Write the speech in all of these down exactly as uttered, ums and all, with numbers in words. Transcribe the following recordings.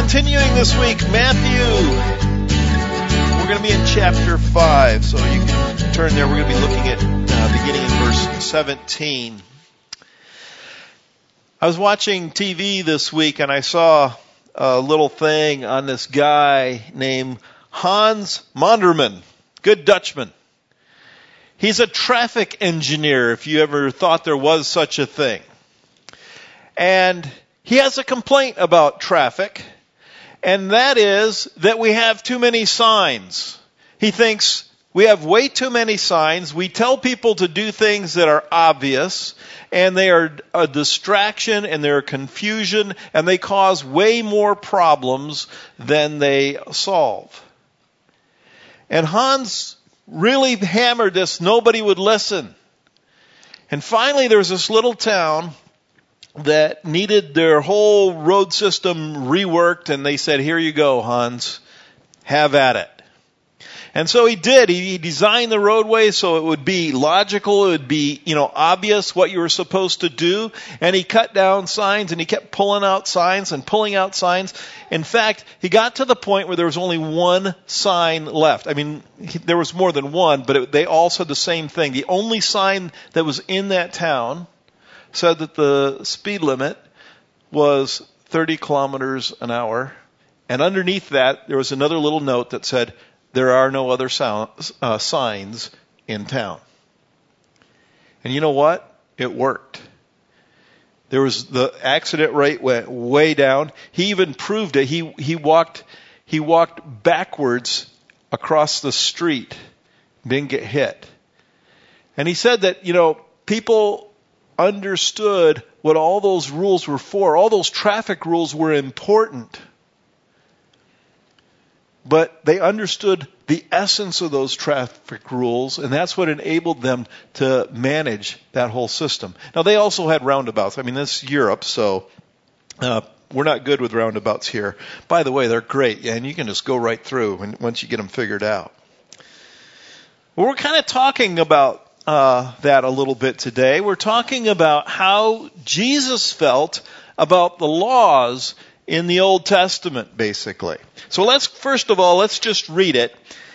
Continuing this week, Matthew. We're going to be in chapter five, so you can turn there. We're going to be looking at uh, beginning in verse seventeen. I was watching T V this week, and I saw a little thing on this guy named Hans Monderman, good Dutchman. He's a traffic engineer, if you ever thought there was such a thing. And he has a complaint about traffic, and that is that we have too many signs. He thinks we have way too many signs. We tell people to do things that are obvious, and they are a distraction, and they're a confusion, and they cause way more problems than they solve. And Hans really hammered this. Nobody would listen. And finally, there was this little town that needed their whole road system reworked, and they said, here you go, Hans, have at it. And so he did. He designed the roadway so it would be logical, it would be, you know, obvious what you were supposed to do. And he cut down signs, and he kept pulling out signs and pulling out signs. In fact, he got to the point where there was only one sign left. I mean, he, there was more than one, but it, they all said the same thing. The only sign that was in that town said that the speed limit was thirty kilometers an hour. And underneath that, there was another little note that said, there are no other sound, uh, signs in town. And you know what? It worked. There was the accident rate went way down. He even proved it. He he walked he walked backwards across the street, didn't get hit. And he said that, you know, people understood what all those rules were for. All those traffic rules were important. But they understood the essence of those traffic rules, and that's what enabled them to manage that whole system. Now, they also had roundabouts. I mean, this is Europe, so uh, we're not good with roundabouts here. By the way, they're great, and you can just go right through when, once you get them figured out. Well, we're kind of talking about uh, that a little bit today. We're talking about how Jesus felt about the laws in the Old Testament, basically. So let's, first of all, let's just read it.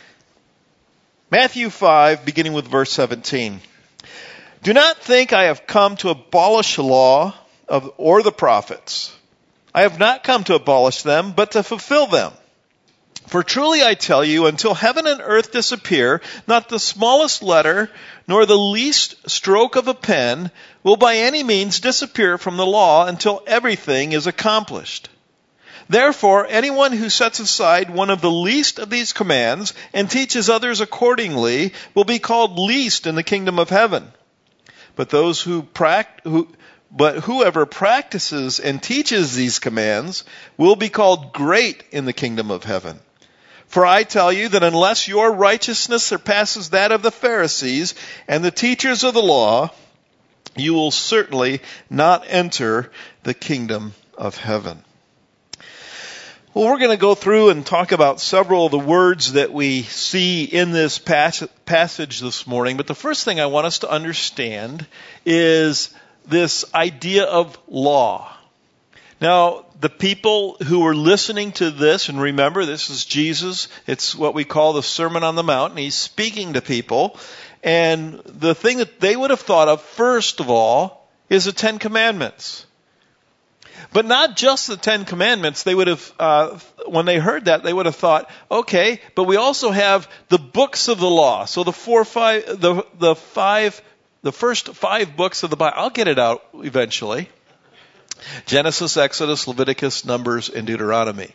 Matthew five, beginning with verse seventeen. Do not think I have come to abolish the law of, or the prophets. I have not come to abolish them, but to fulfill them. For truly I tell you, until heaven and earth disappear, not the smallest letter, nor the least stroke of a pen will by any means disappear from the law until everything is accomplished. Therefore, anyone who sets aside one of the least of these commands and teaches others accordingly will be called least in the kingdom of heaven. But those who pract- who, but whoever practices and teaches these commands will be called great in the kingdom of heaven. For I tell you that unless your righteousness surpasses that of the Pharisees and the teachers of the law, you will certainly not enter the kingdom of heaven. Well, we're going to go through and talk about several of the words that we see in this pas- passage this morning. But the first thing I want us to understand is this idea of law. Now, the people who were listening to this, and remember, this is Jesus. It's what we call the Sermon on the Mount, and he's speaking to people. And the thing that they would have thought of, first of all, is the Ten Commandments. But not just the Ten Commandments. They would have, uh, when they heard that, they would have thought, okay, but we also have the books of the law. So the four, five, the the five, the first five books of the Bible. I'll get it out eventually. Genesis, Exodus, Leviticus, Numbers, and Deuteronomy.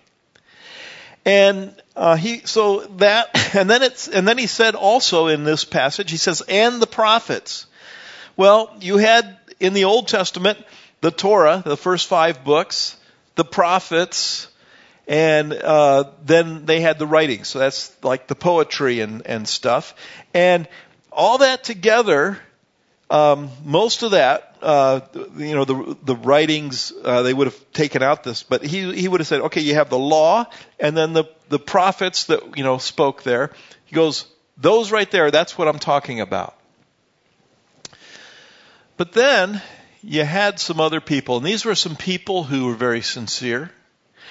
And uh, he, so that, and then it's, and then he said also in this passage, he says, and the prophets. Well, you had in the Old Testament the Torah, the first five books, the prophets, and uh, then they had the writings. So that's like the poetry and, and stuff. And all that together, um, most of that, uh, you know, the the writings, uh, they would have taken out this, but he he would have said, okay, you have the law, and then the the prophets that, you know, spoke there. He goes, those right there, that's what I'm talking about. But then you had some other people, and these were some people who were very sincere,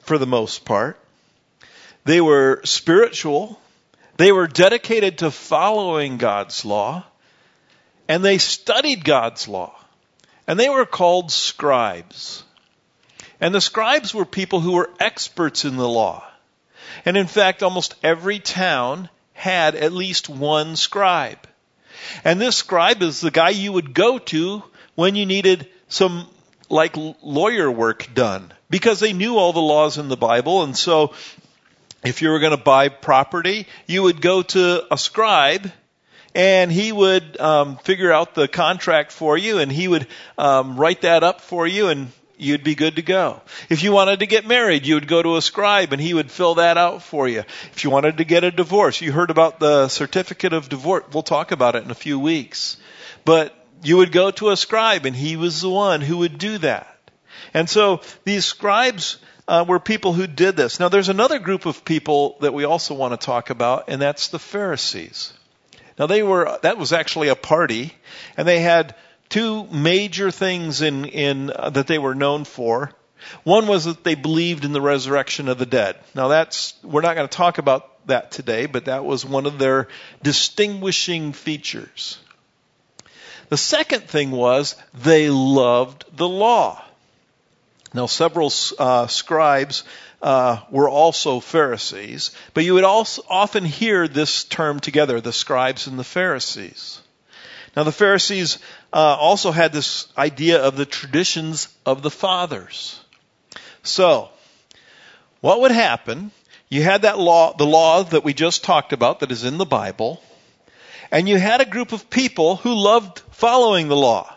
for the most part. They were spiritual. They were dedicated to following God's law. And they studied God's law. And they were called scribes. And the scribes were people who were experts in the law. And in fact, almost every town had at least one scribe. And this scribe is the guy you would go to when you needed some like lawyer work done, because they knew all the laws in the Bible. And so if you were going to buy property, you would go to a scribe, and he would um, figure out the contract for you, and he would um, write that up for you, and you'd be good to go. If you wanted to get married, you would go to a scribe, and he would fill that out for you. If you wanted to get a divorce, you heard about the certificate of divorce. We'll talk about it in a few weeks. But you would go to a scribe, and he was the one who would do that. And so these scribes uh, were people who did this. Now, there's another group of people that we also want to talk about, and that's the Pharisees. Now, they were that was actually a party, and they had two major things in, in uh, that they were known for. One was that they believed in the resurrection of the dead. Now, that's we're not going to talk about that today, but that was one of their distinguishing features. The second thing was they loved the law. Now, several uh, scribes uh, were also Pharisees, but you would also often hear this term together, the scribes and the Pharisees. Now, the Pharisees uh, also had this idea of the traditions of the fathers. So, what would happen? You had that law, the law that we just talked about that is in the Bible, and you had a group of people who loved following the law.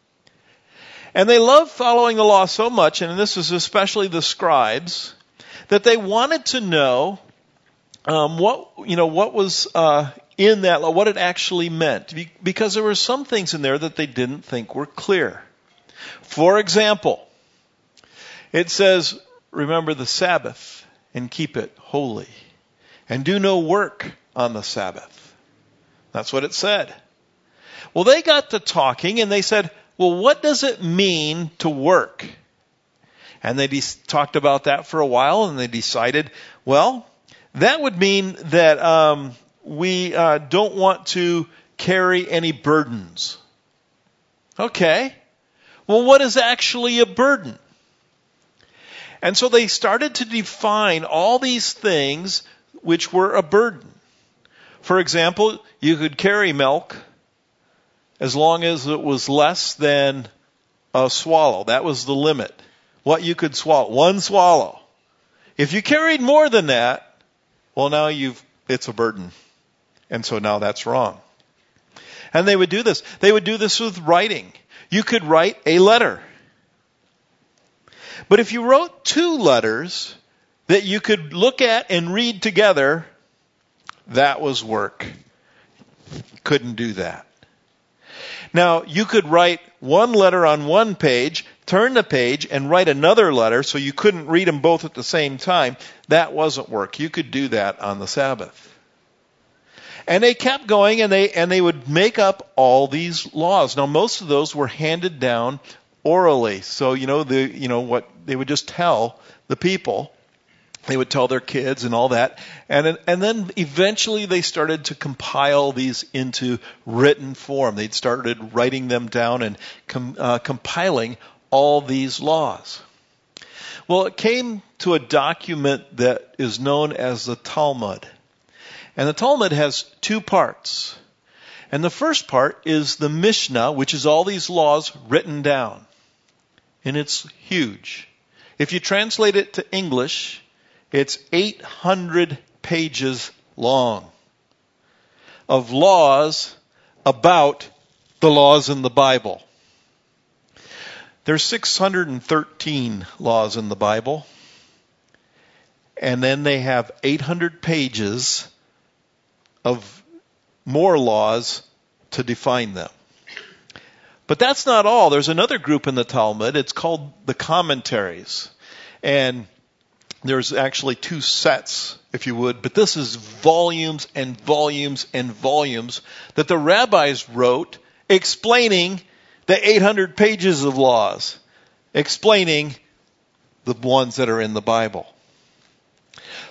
And they loved following the law so much, and this is especially the scribes, that they wanted to know um, what you know what was uh, in that law, what it actually meant, because there were some things in there that they didn't think were clear. For example, it says, "Remember the Sabbath and keep it holy, and do no work on the Sabbath." That's what it said. Well, they got to talking, and they said, well, what does it mean to work? And they de- talked about that for a while, and they decided, well, that would mean that um, we uh, don't want to carry any burdens. Okay. Well, what is actually a burden? And so they started to define all these things which were a burden. For example, you could carry milk as long as it was less than a swallow. That was the limit. What you could swallow. One swallow. If you carried more than that, well, now you've it's a burden. And so now that's wrong. And they would do this. They would do this with writing. You could write a letter. But if you wrote two letters that you could look at and read together, that was work. Couldn't do that. Now, you could write one letter on one page, turn the page, and write another letter so you couldn't read them both at the same time. That wasn't work. You could do that on the Sabbath. And they kept going, and they and they would make up all these laws. Now, most of those were handed down orally. So, you know, the you know what they would just tell the people. They would tell their kids and all that. And, and then eventually they started to compile these into written form. They'd started writing them down and com, uh, compiling all these laws. Well, it came to a document that is known as the Talmud. And the Talmud has two parts. And the first part is the Mishnah, which is all these laws written down. And it's huge. If you translate it to English, it's eight hundred pages long of laws about the laws in the Bible. There's six hundred thirteen laws in the Bible, and then they have eight hundred pages of more laws to define them. But that's not all. There's another group in the Talmud. It's called the commentaries. And there's actually two sets, if you would, but this is volumes and volumes and volumes that the rabbis wrote explaining the eight hundred pages of laws, explaining the ones that are in the Bible.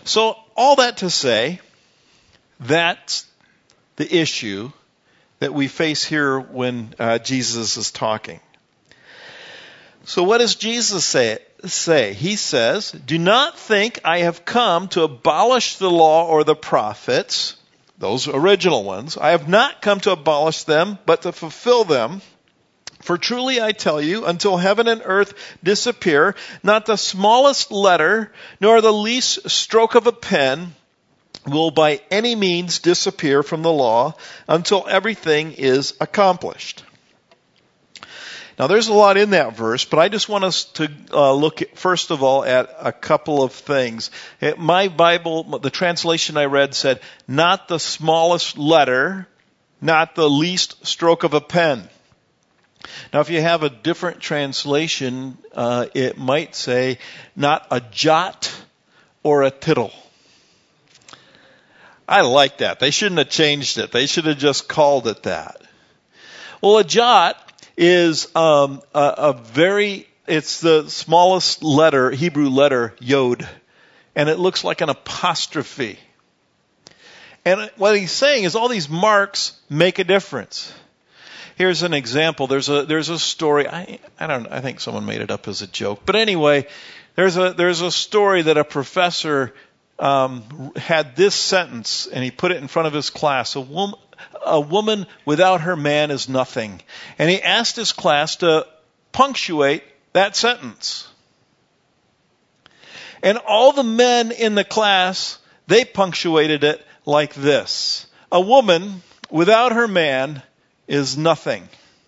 So all that to say, that's the issue that we face here when uh, Jesus is talking. So what does Jesus say? say? He says, "Do not think I have come to abolish the law or the prophets," those original ones. "I have not come to abolish them, but to fulfill them. For truly I tell you, until heaven and earth disappear, not the smallest letter, nor the least stroke of a pen will by any means disappear from the law until everything is accomplished." Now there's a lot in that verse, but I just want us to uh, look at, first of all, at a couple of things. It, my Bible, the translation I read said, not the smallest letter, not the least stroke of a pen. Now if you have a different translation, uh, it might say, not a jot or a tittle. I like that. They shouldn't have changed it. They should have just called it that. Well, a jot is um, a, a very, it's the smallest letter, Hebrew letter, yod. And it looks like an apostrophe. And what he's saying is all these marks make a difference. Here's an example. There's a there's a story. I I don't I think someone made it up as a joke. But anyway, there's a there's a story that a professor um, had this sentence, and he put it in front of his class. A woman a woman without her man is nothing. And he asked his class to punctuate that sentence. And all the men in the class, they punctuated it like this: a woman without her man is nothing.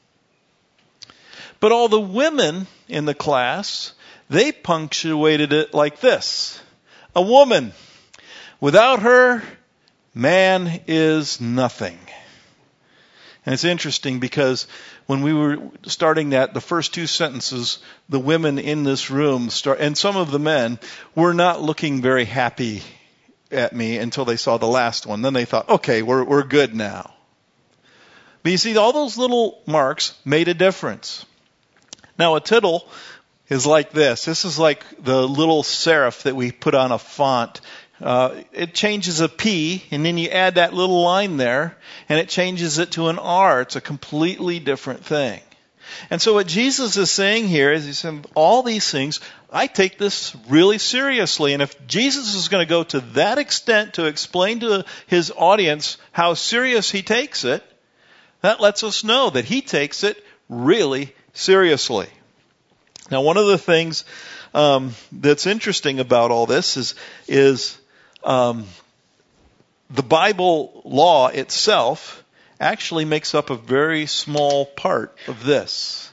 But all the women in the class, they punctuated it like this: a woman without her man is nothing. And it's interesting because when we were starting that, the first two sentences, the women in this room start, and some of the men were not looking very happy at me until they saw the last one. Then they thought, okay, we're we're good now. But you see, all those little marks made a difference. Now, a tittle is like this. This is like the little serif that we put on a font. Uh, it changes a P, and then you add that little line there, and it changes it to an R. It's a completely different thing. And so what Jesus is saying here is, he's saying, all these things, I take this really seriously. And if Jesus is going to go to that extent to explain to his audience how serious he takes it, that lets us know that he takes it really seriously. Now, one of the things um, that's interesting about all this is, is um, the Bible law itself actually makes up a very small part of this.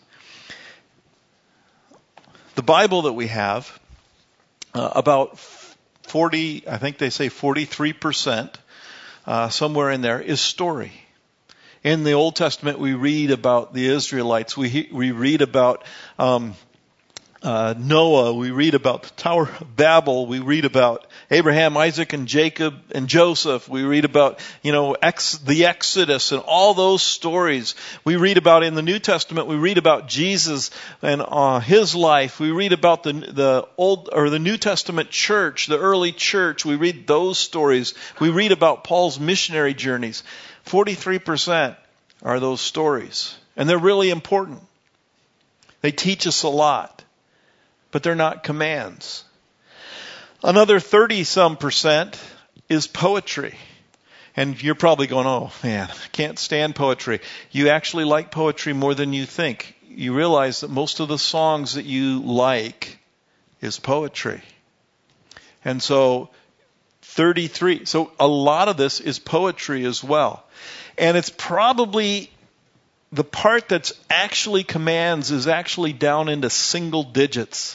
The Bible that we have, uh, about forty, I think they say forty-three percent, uh, somewhere in there, is story. In the Old Testament, we read about the Israelites. We we read about um, uh, Noah. We read about the Tower of Babel. We read about Abraham, Isaac, and Jacob, and Joseph. We read about, you know, ex, the Exodus and all those stories. We read about in the New Testament. We read about Jesus and uh, his life. We read about the the old or the New Testament church, the early church. We read those stories. We read about Paul's missionary journeys. forty-three percent are those stories. And they're really important. They teach us a lot. But they're not commands. Another thirty some percent is poetry. And you're probably going, oh man, I can't stand poetry. You actually like poetry more than you think. You realize that most of the songs that you like is poetry. And so thirty-three. So a lot of this is poetry as well. And it's probably the part that's actually commands is actually down into single digits.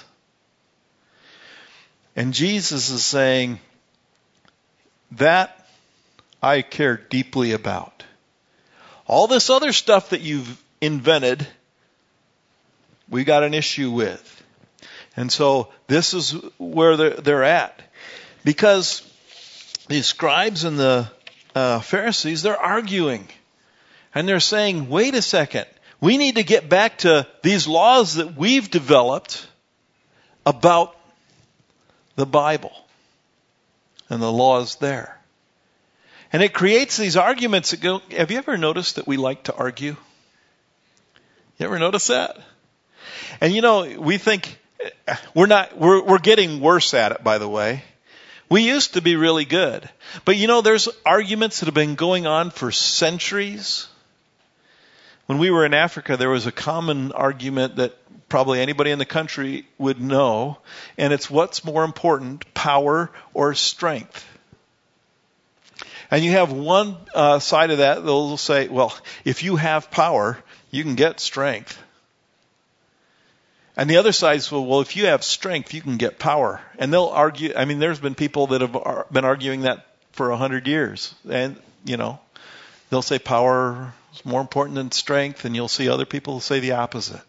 And Jesus is saying, that I care deeply about. All this other stuff that you've invented, we got an issue with. And so this is where they're, they're at. Because the scribes and the uh, Pharisees, they're arguing. And they're saying, wait a second. We need to get back to these laws that we've developed about the Bible. and the law is there. And it creates these arguments that go, have you ever noticed that we like to argue? You ever notice that? And you know, we think, we're not, we're, we're getting worse at it, by the way. We used to be really good. But you know, there's arguments that have been going on for centuries. When we were in Africa, there was a common argument that probably anybody in the country would know, and it's what's more important, power or strength? And you have one uh, side of that, they'll say, well, if you have power, you can get strength. And the other side is, well, well, if you have strength, you can get power. And they'll argue, I mean, there's been people that have ar- been arguing that for a hundred years. And, you know, they'll say power is more important than strength, and you'll see other people say the opposite.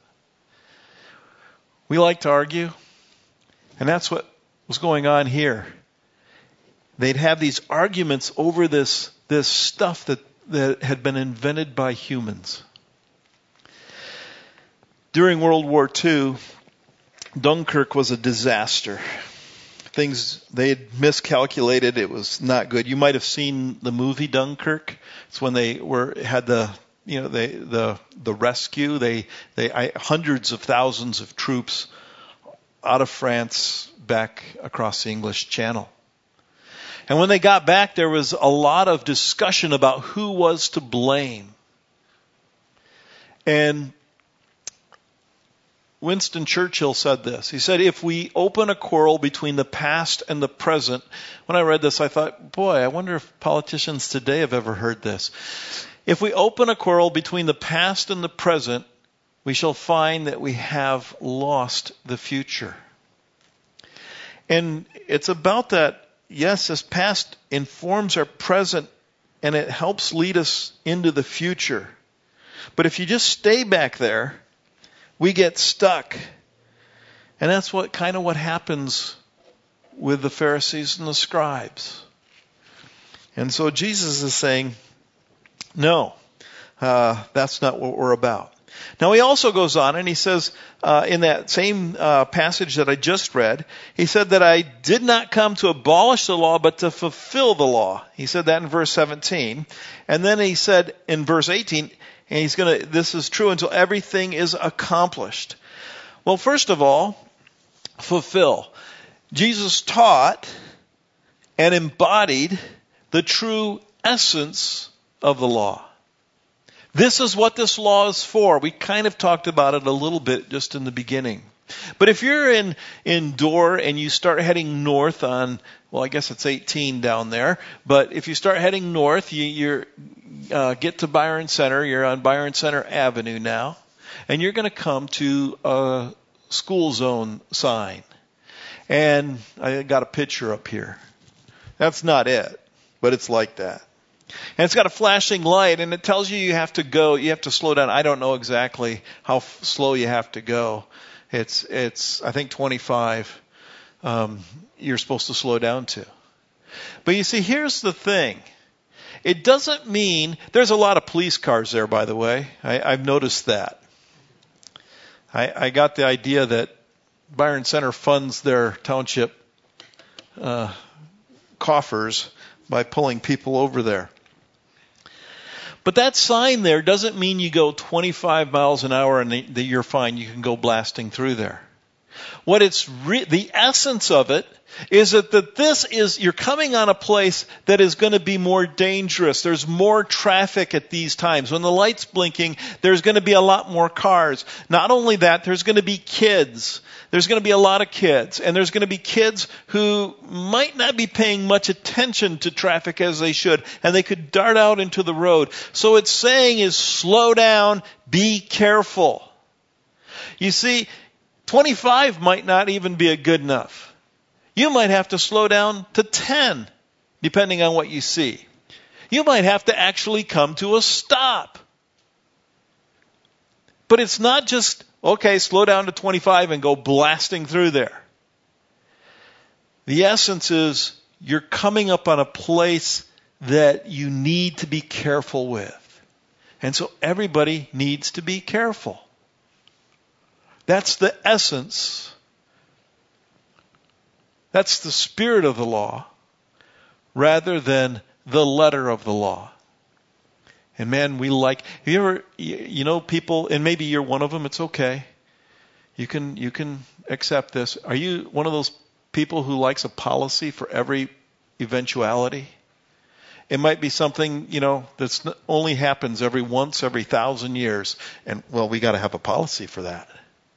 We like to argue, and that's what was going on here. They'd have these arguments over this, this stuff that, that had been invented by humans. During World War Two, Dunkirk was a disaster. Things, they had miscalculated. It was not good. You might have seen the movie Dunkirk. It's when they were, had the, you know, they, the, the rescue. They, they, I, hundreds of thousands of troops out of France back across the English Channel. And when they got back, there was a lot of discussion about who was to blame. And Winston Churchill said this. He said, if we open a quarrel between the past and the present, when I read this, I thought, boy, I wonder if politicians today have ever heard this. If we open a quarrel between the past and the present, we shall find that we have lost the future. And it's about that. Yes, this past informs our present, and it helps lead us into the future. But if you just stay back there, we get stuck. And that's what kind of what happens with the Pharisees and the scribes. And so Jesus is saying, no, uh, that's not what we're about. Now he also goes on and he says, uh, in that same uh, passage that I just read, he said that I did not come to abolish the law, but to fulfill the law. He said that in verse seventeen. And then he said in verse eighteen, and he's going to, this is true until everything is accomplished. Well, first of all, fulfill. Jesus taught and embodied the true essence of the law. This is what this law is for. We kind of talked about it a little bit just in the beginning. But if you're in, in Dorr and you start heading north on, well, I guess it's eighteen down there, but if you start heading north, you you're, uh, get to Byron Center, you're on Byron Center Avenue now, and you're going to come to a school zone sign. And I got a picture up here. That's not it, but it's like that. And it's got a flashing light, and it tells you you have to go, you have to slow down. I don't know exactly how f- slow you have to go. It's, it's I think twenty-five um, you're supposed to slow down to. But you see, here's the thing. It doesn't mean, there's a lot of police cars there, by the way. I, I've noticed that. I, I got the idea that Byron Center funds their township uh, coffers by pulling people over there. But that sign there doesn't mean you go twenty-five miles an hour and that you're fine. You can go blasting through there. What it's re- the essence of it is that, that this is, you're coming on a place that is going to be more dangerous. There's more traffic at these times. When the light's blinking, there's going to be a lot more cars. Not only that, there's going to be kids. There's going to be a lot of kids. And there's going to be kids who might not be paying much attention to traffic as they should. And they could dart out into the road. So it's saying is slow down, be careful. You see, twenty-five might not even be a good enough. You might have to slow down to ten, depending on what you see. You might have to actually come to a stop. But it's not just, okay, slow down to twenty-five and go blasting through there. The essence is you're coming up on a place that you need to be careful with. And so everybody needs to be careful. That's the essence. That's the spirit of the law. rather than the letter of the law. And man, we like, have you ever, you know, people, and maybe you're one of them, it's okay. You can, you can accept this. Are you one of those people who likes a policy for every eventuality? It might be something, you know, that only happens every once, every thousand years. And, well, we got to have a policy for that.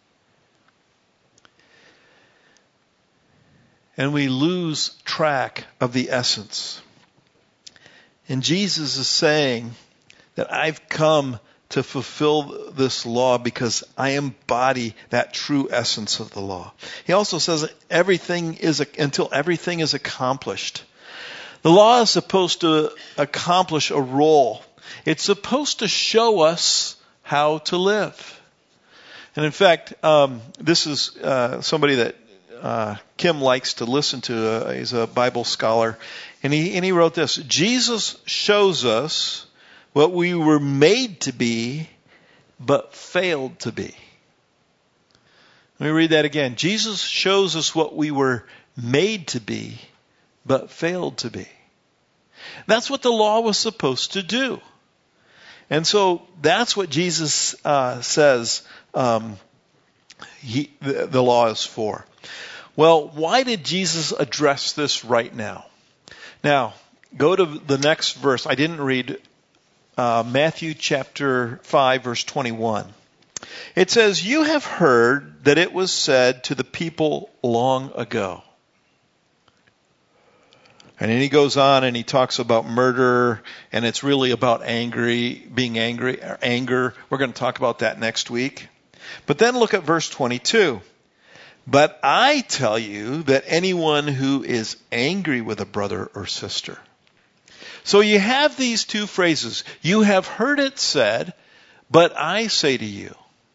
And we lose track of the essence. And Jesus is saying that I've come to fulfill this law because I embody that true essence of the law. He also says that everything is, until everything is accomplished. The law is supposed to accomplish a role. It's supposed to show us how to live. And in fact, um, this is uh, somebody that uh, Kim likes to listen to. Uh, he's a Bible scholar. And he, and he wrote this: Jesus shows us what we were made to be, but failed to be. Let me read that again. Jesus shows us what we were made to be, but failed to be. That's what the law was supposed to do. And so that's what Jesus uh, says um, he, the, the law is for. Well, why did Jesus address this right now? Now, go to the next verse. I didn't read uh, Matthew chapter five, verse twenty-one. It says, "You have heard that it was said to the people long ago." And then he goes on and he talks about murder, and it's really about angry, being angry, or anger. We're going to talk about that next week. But then look at verse twenty-two. "But I tell you that anyone who is angry with a brother or sister." So you have these two phrases. You have heard it said, but I say to you.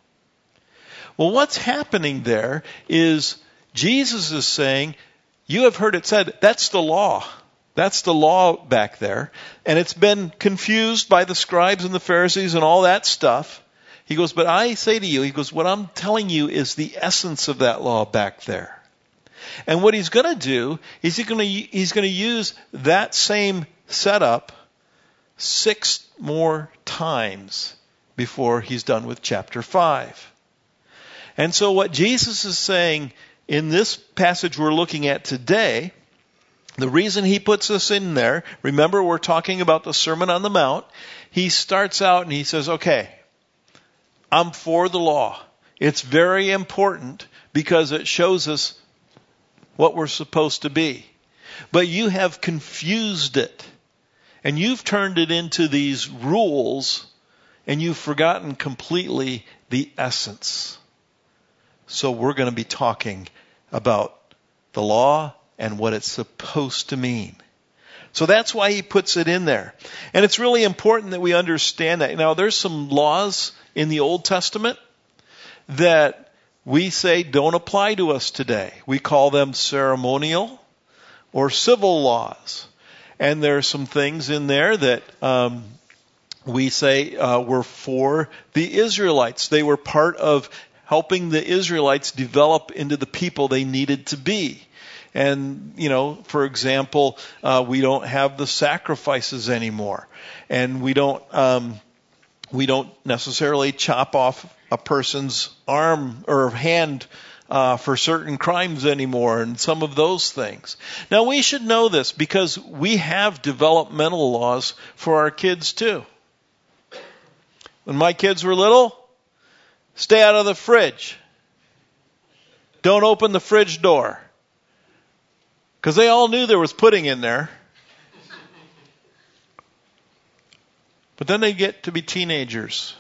Well, what's happening there is Jesus is saying, you have heard it said, that's the law. That's the law back there. And it's been confused by the scribes and the Pharisees and all that stuff. He goes, but I say to you, he goes, what I'm telling you is the essence of that law back there. And what he's going to do is he's going to, he's going to use that same setup six more times before he's done with chapter five. And so what Jesus is saying in this passage we're looking at today, the reason he puts this in there, remember we're talking about the Sermon on the Mount. He starts out and he says, okay, I'm for the law. It's very important because it shows us what we're supposed to be. But you have confused it. And you've turned it into these rules, and you've forgotten completely the essence. So we're going to be talking about the law and what it's supposed to mean. So that's why he puts it in there. And it's really important that we understand that. Now, there's some laws in the Old Testament that we say don't apply to us today. We call them ceremonial or civil laws. And there are some things in there that um, we say uh, were for the Israelites. They were part of helping the Israelites develop into the people they needed to be. And, you know, for example, uh, we don't have the sacrifices anymore. And we don't um, we don't necessarily chop off a person's arm or hand Uh, for certain crimes anymore, and some of those things. Now, we should know this because we have developmental laws for our kids too. When my kids were little, stay out of the fridge. Don't open the fridge door. Because they all knew there was pudding in there. But then they get to be teenagers.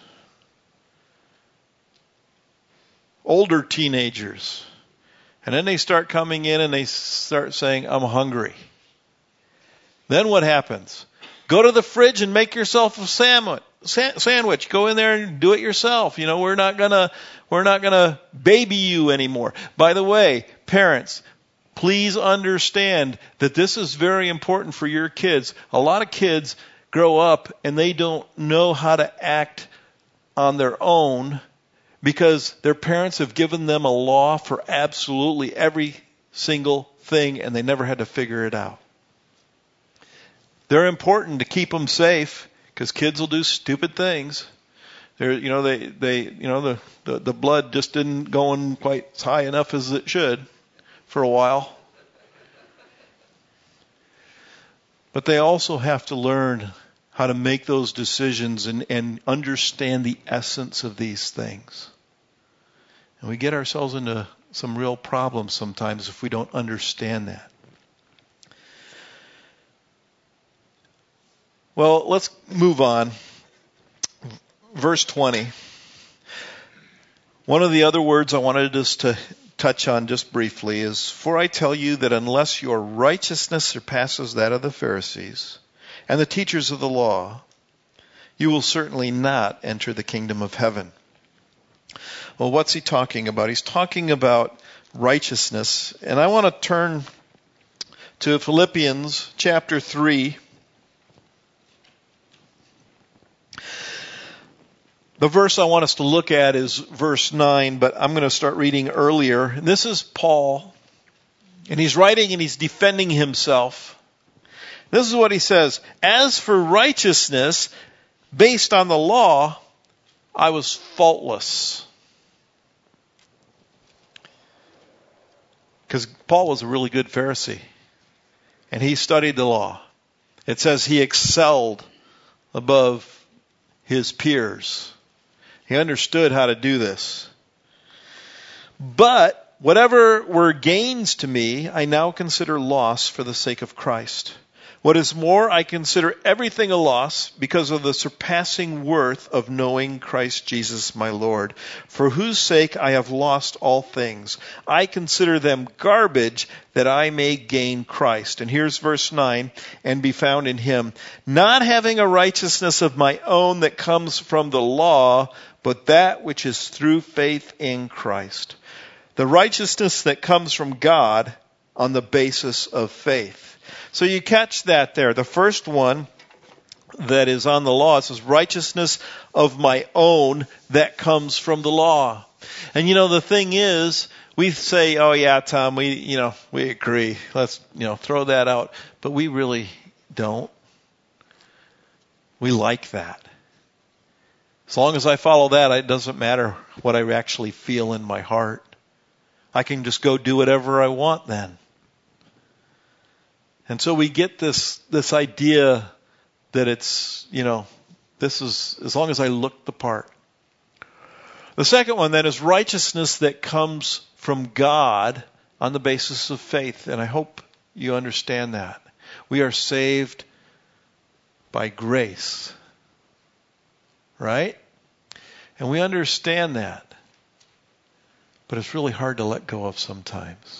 Older teenagers. And then they start coming in and they start saying, I'm hungry. Then what happens? Go to the fridge and make yourself a sandwich. Sandwich. Go in there and do it yourself. You know, we're not gonna, we're not gonna baby you anymore. By the way, parents, please understand that this is very important for your kids. A lot of kids grow up and they don't know how to act on their own, because their parents have given them a law for absolutely every single thing, and they never had to figure it out. They're important to keep them safe because kids will do stupid things. They're, you know, they, they, you know, the, the, the blood just didn't going quite high enough as it should for a while. But they also have to learn how to make those decisions and, and understand the essence of these things. And we get ourselves into some real problems sometimes if we don't understand that. Well, let's move on. Verse twenty. One of the other words I wanted us to touch on just briefly is, "For I tell you that unless your righteousness surpasses that of the Pharisees and the teachers of the law, you will certainly not enter the kingdom of heaven." Well, what's he talking about? He's talking about righteousness. And I want to turn to Philippians chapter three. The verse I want us to look at is verse nine, but I'm going to start reading earlier. And this is Paul, and he's writing and he's defending himself. This is what he says: "As for righteousness based on the law, I was faultless." Because Paul was a really good Pharisee, and he studied the law. It says he excelled above his peers. He understood how to do this. "But whatever were gains to me, I now consider loss for the sake of Christ. What is more, I consider everything a loss because of the surpassing worth of knowing Christ Jesus my Lord, for whose sake I have lost all things. I consider them garbage that I may gain Christ." And here's verse nine, "And be found in him, not having a righteousness of my own that comes from the law, but that which is through faith in Christ. The righteousness that comes from God on the basis of faith." So you catch that there. The first one that is on the law, it says righteousness of my own that comes from the law. And you know, the thing is, we say, "Oh yeah, Tom, we, you know, we agree. Let's, you know, throw that out." But we really don't. We like that. As long as I follow that, it doesn't matter what I actually feel in my heart. I can just go do whatever I want then. And so we get this, this idea that it's, you know, this is, as long as I look the part. The second one then is righteousness that comes from God on the basis of faith. And I hope you understand that. We are saved by grace. Right? And we understand that. But it's really hard to let go of sometimes.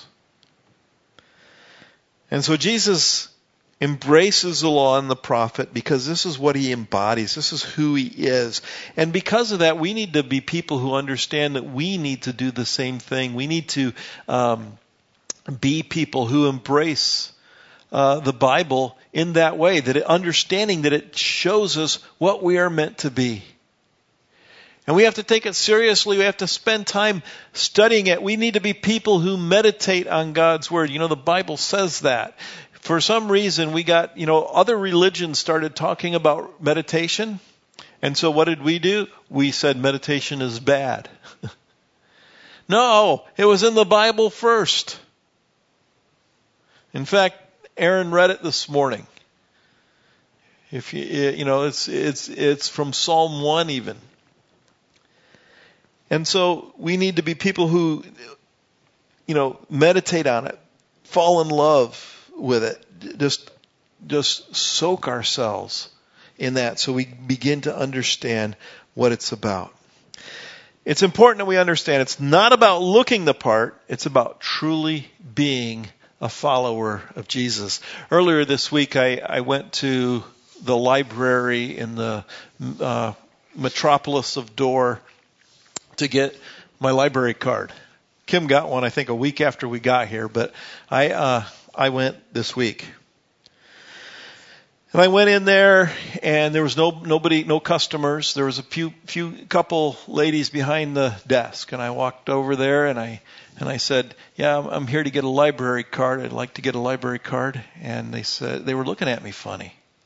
And so Jesus embraces the law and the prophet because this is what he embodies. This is who he is. And because of that, we need to be people who understand that we need to do the same thing. We need to um, be people who embrace uh, the Bible in that way, that it, understanding that it shows us what we are meant to be. And we have to take it seriously. We have to spend time studying it. We need to be people who meditate on God's Word. You know, the Bible says that. For some reason, we got, you know, other religions started talking about meditation. And so what did we do? We said meditation is bad. No, it was in the Bible first. In fact, Aaron read it this morning. If you, you know, it's, it's, it's from Psalm one even. And so we need to be people who, you know, meditate on it, fall in love with it, just, just soak ourselves in that so we begin to understand what it's about. It's important that we understand it's not about looking the part, it's about truly being a follower of Jesus. Earlier this week, I, I went to the library in the uh, metropolis of Dorr to get my library card. Kim got one, I think, a week after we got here, but I uh, I went this week. And I went in there, and there was no nobody, no customers. There was a few few couple ladies behind the desk, and I walked over there, and I and I said, "Yeah, I'm, I'm here to get a library card. I'd like to get a library card." And they said they were looking at me funny.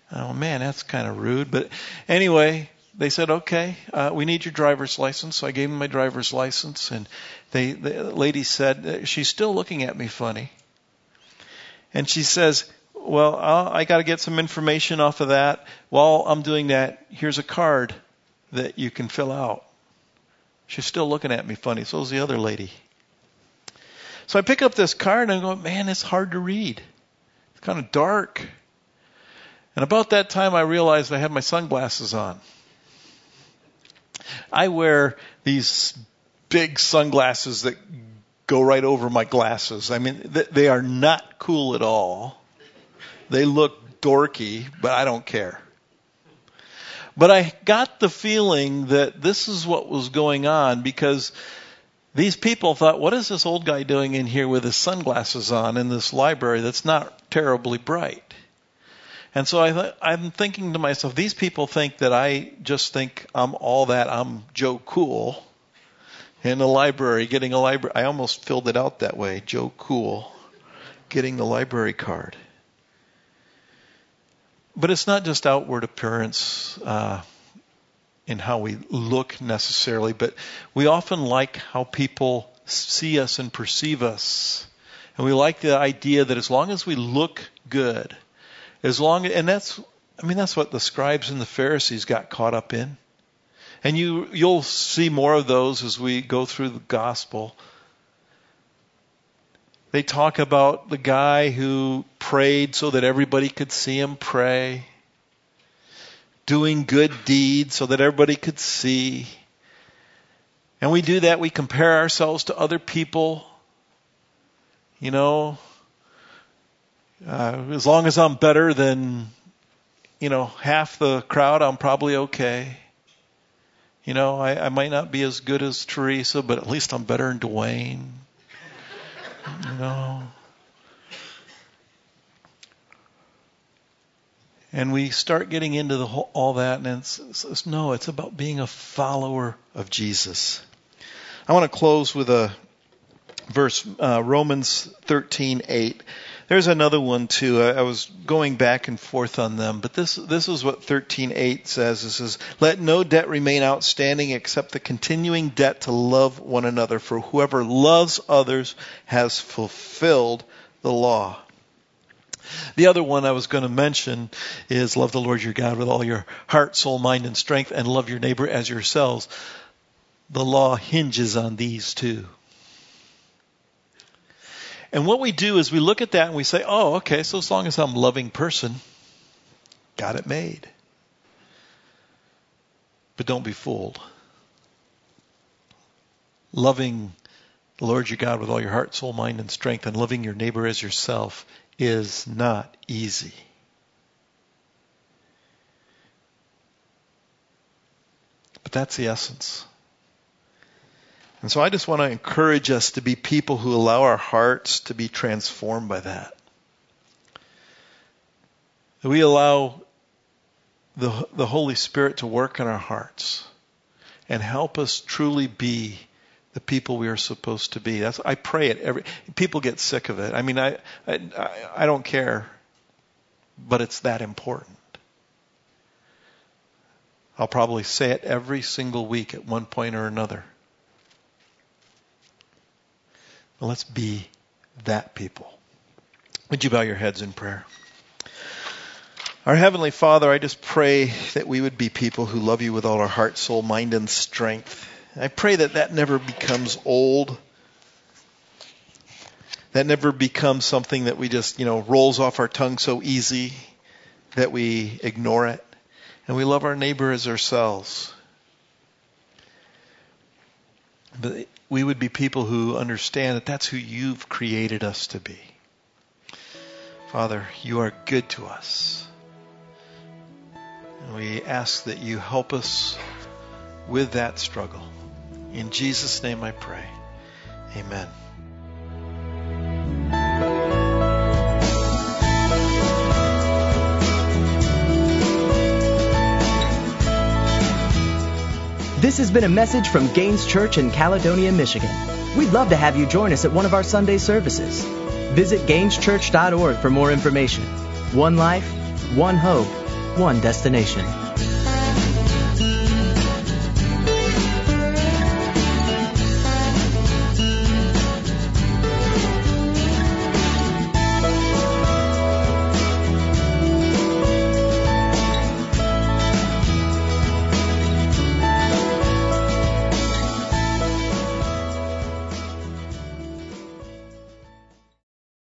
Oh, man, that's kind of rude. But anyway, they said, okay, uh, we need your driver's license. So I gave them my driver's license. And they, the lady said, she's still looking at me funny. And she says, well, I'll, I got to get some information off of that. While I'm doing that, here's a card that you can fill out. She's still looking at me funny. So is the other lady. So I pick up this card and I go, man, it's hard to read. It's kind of dark. And about that time, I realized I had my sunglasses on. I wear these big sunglasses that go right over my glasses. I mean, they are not cool at all. They look dorky, but I don't care. But I got the feeling that this is what was going on because these people thought, what is this old guy doing in here with his sunglasses on in this library that's not terribly bright? And so I th- I'm thinking to myself, these people think that I just think I'm all that. I'm Joe Cool in the library, getting a library. I almost filled it out that way, Joe Cool, getting the library card. But it's not just outward appearance uh, in how we look necessarily, but we often like how people see us and perceive us. And we like the idea that as long as we look good, as long and that's I mean that's what the scribes and the Pharisees got caught up in. And you you'll see more of those as we go through the gospel. They talk about the guy who prayed so that everybody could see him pray, doing good deeds so that everybody could see. And we do that, we compare ourselves to other people. You know, Uh, as long as I'm better than, you know, half the crowd, I'm probably okay. You know, I, I might not be as good as Teresa, but at least I'm better than Dwayne. You know. And we start getting into the whole, all that, and it's, it's no, it's about being a follower of Jesus. I want to close with a verse, uh, Romans thirteen eight. There's another one too. I, I was going back and forth on them, but this this is what thirteen eight says. It says, "Let no debt remain outstanding except the continuing debt to love one another. For whoever loves others has fulfilled the law." The other one I was going to mention is love the Lord your God with all your heart, soul, mind, and strength, and love your neighbor as yourselves. The law hinges on these two. And what we do is we look at that and we say, oh, okay, so as long as I'm a loving person, got it made. But don't be fooled. Loving the Lord your God with all your heart, soul, mind, and strength, and loving your neighbor as yourself is not easy. But that's the essence. And so I just want to encourage us to be people who allow our hearts to be transformed by that. That we allow the, the Holy Spirit to work in our hearts and help us truly be the people we are supposed to be. That's I pray it every. People get sick of it. I mean, I I I don't care, but it's that important. I'll probably say it every single week at one point or another. Well, let's be that people. Would you bow your heads in prayer? Our Heavenly Father, I just pray that we would be people who love you with all our heart, soul, mind, and strength. I pray that that never becomes old. That never becomes something that we just, you know, rolls off our tongue so easy that we ignore it. And we love our neighbor as ourselves. But we would be people who understand that that's who you've created us to be. Father, you are good to us. And we ask that you help us with that struggle. In Jesus' name I pray. Amen. This has been a message from Gaines Church in Caledonia, Michigan. We'd love to have you join us at one of our Sunday services. Visit gaines church dot org for more information. One life, one hope, one destination.